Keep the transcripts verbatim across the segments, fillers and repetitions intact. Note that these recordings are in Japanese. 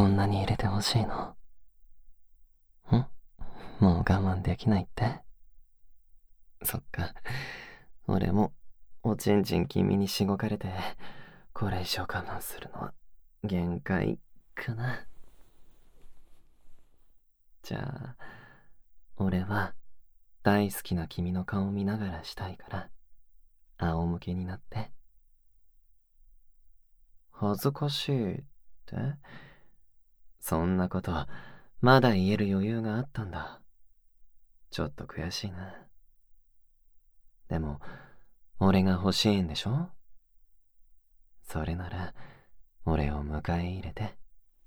そんなに入れてほしいの？ん？もう我慢できないって？そっか。俺もおちんちん君にしごかれて、これ以上我慢するのは限界かな。じゃあ、俺は大好きな君の顔を見ながらしたいから、仰向けになって。恥ずかしいって？そんなことまだ言える余裕があったんだ。ちょっと悔しいな。でも俺が欲しいんでしょ？それなら俺を迎え入れて。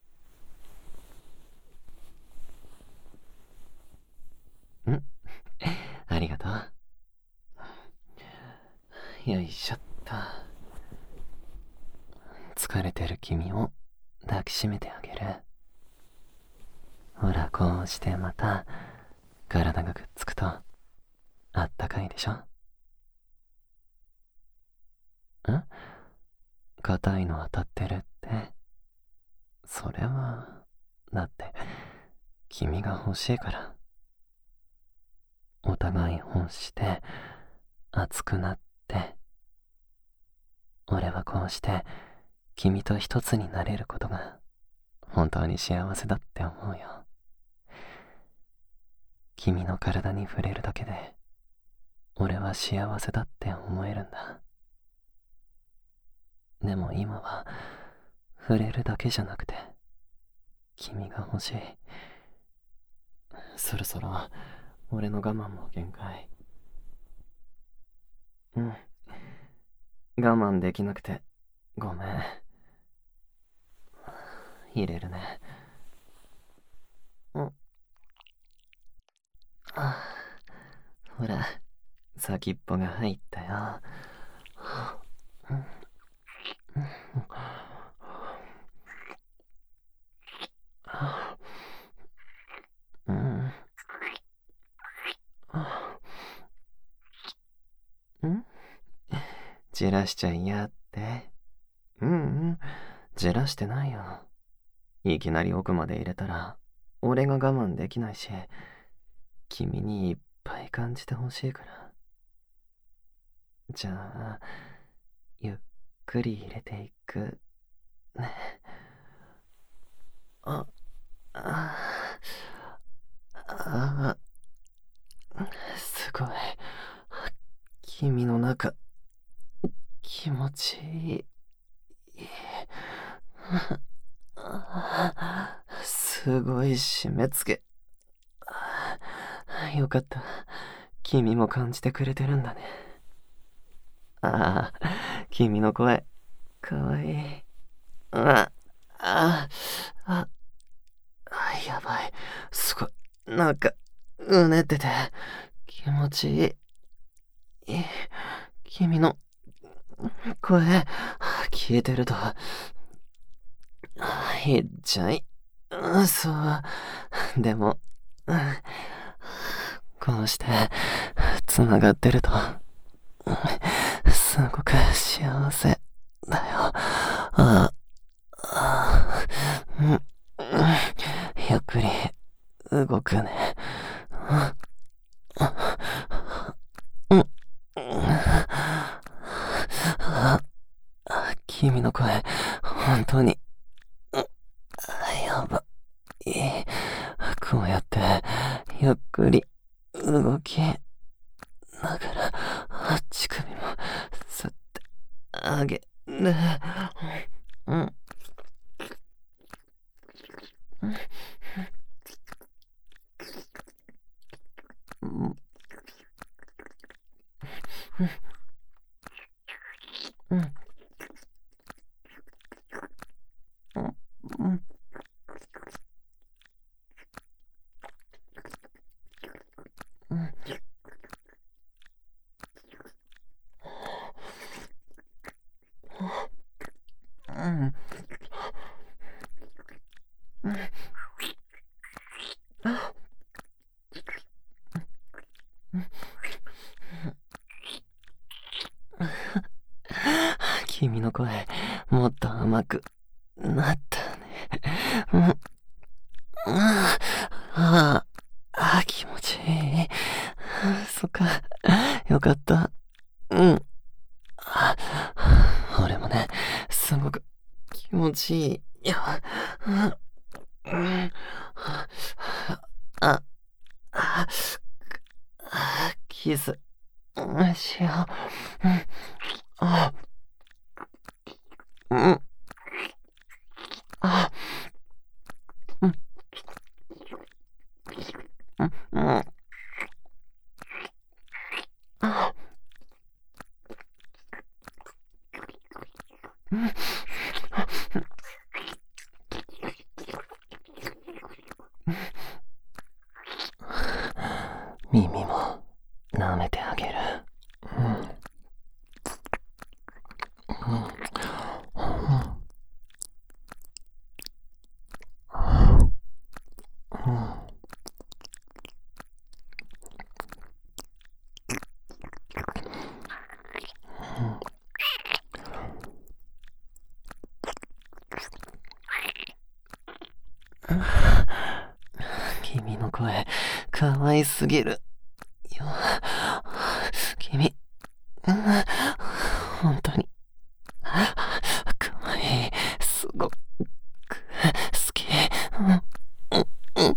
ん？ありがとう。よいしょっと。疲れてる君を抱きしめてあげる。ほら、こうしてまた体がくっつくとあったかいでしょ？ん？硬いの当たってるって？それはだって君が欲しいから。お互い欲して熱くなって、俺はこうして君と一つになれることが本当に幸せだって思うよ。君の体に触れるだけで俺は幸せだって思えるんだ。でも今は触れるだけじゃなくて君が欲しい。そろそろ俺の我慢も限界。うん、我慢できなくてごめん。入れるね。うん。あ、ほら、先っぽが入ったよ。うん。ん？じらしちゃ嫌って？うんうん、じらしてないよ。いきなり奥まで入れたら俺が我慢できないし、君にいっぱい感じてほしいから。じゃあ、ゆっくり入れていくね。あ、あ、あ、すごい。君の中、気持ちいい。すごい締め付け。よかった。君も感じてくれてるんだね。ああ、君の声、かわいい。あ、あ、あ、やばい。すごい。なんか、うねってて、気持ちいい。君の声、聞いてると、いっちゃい、そう。でも、こうして、つながってると、すごく幸せだよ。ああ、うん、ゆっくり動くね。うん、君の声、本当に、やばい。こうやって、ゆっくり動きながら、乳首も、さってあげる。うん。うん。うん。君の声、もっと甘くなったね。 うん、ああ、あ、気持ちいい。そっか。よかった。うん。あ、俺もね、すごく気持ちいいよ。うん、うん、あ、あ、あ、キス、うん、しよう。うん、あ、うん、あ、うん、うん、うん、あ、うん、耳も舐めてあげる。うん、うん、うん、君の声、可愛すぎるよ。君、うん、本当に、可愛い。すごく好き。うん、うん、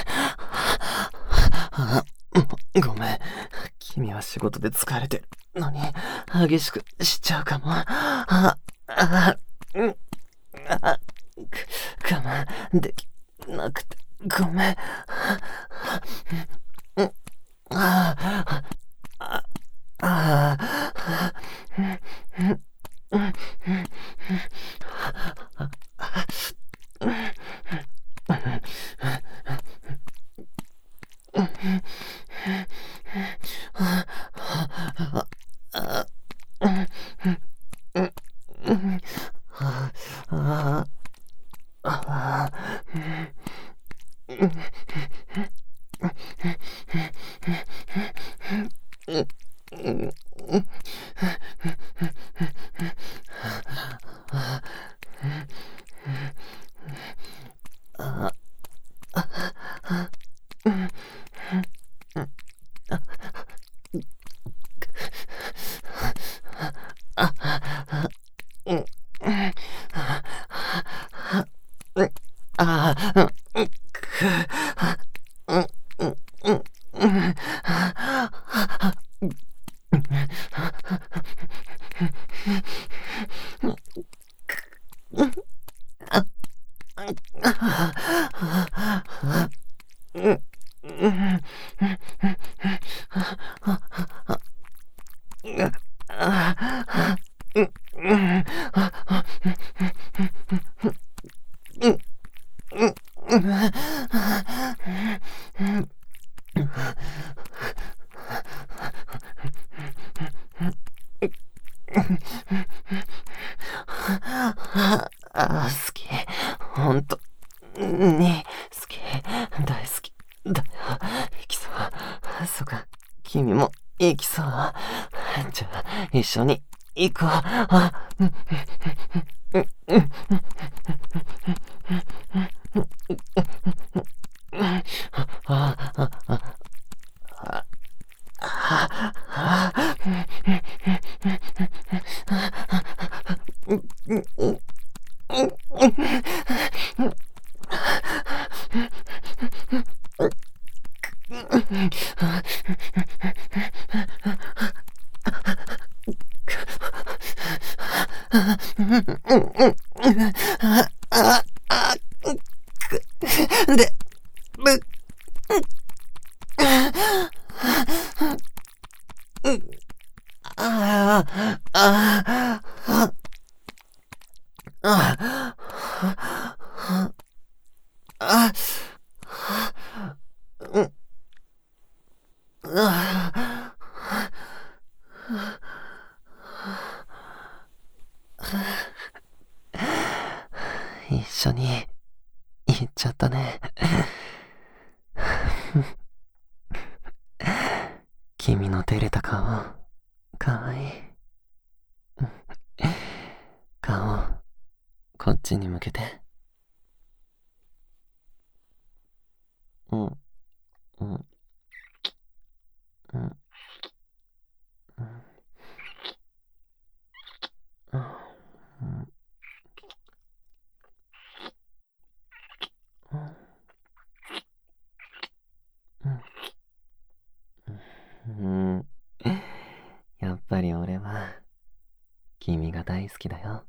あ、ごめん。君は仕事で疲れてるのに、激しくしちゃうかも。あ、あ、うん、あ、く我慢できなくて、ごめん。うん、ああ、ああ、うん、うん、うん、ああ、うん、ああ、うん、く、うん、うん、うん、うん、うん、うん、ああ、好き。ほんと、に、好き。大好き。だよ。行きそう。そっか。君も行きそう。じゃあ、一緒に行こう。あ、うん、うん、うん、あ、あ、あ、あ、あ、うん、うん、うん、あ、あ、で、ぶ、あ、あ、あ、あ、あ、うん、あ、一緒に行っちゃったね。君の照れた顔、かわいい。顔、こっちに向けて。 うん、うん、うん、うん、うん、うん、うん、うん。やっぱり俺は君が大好きだよ。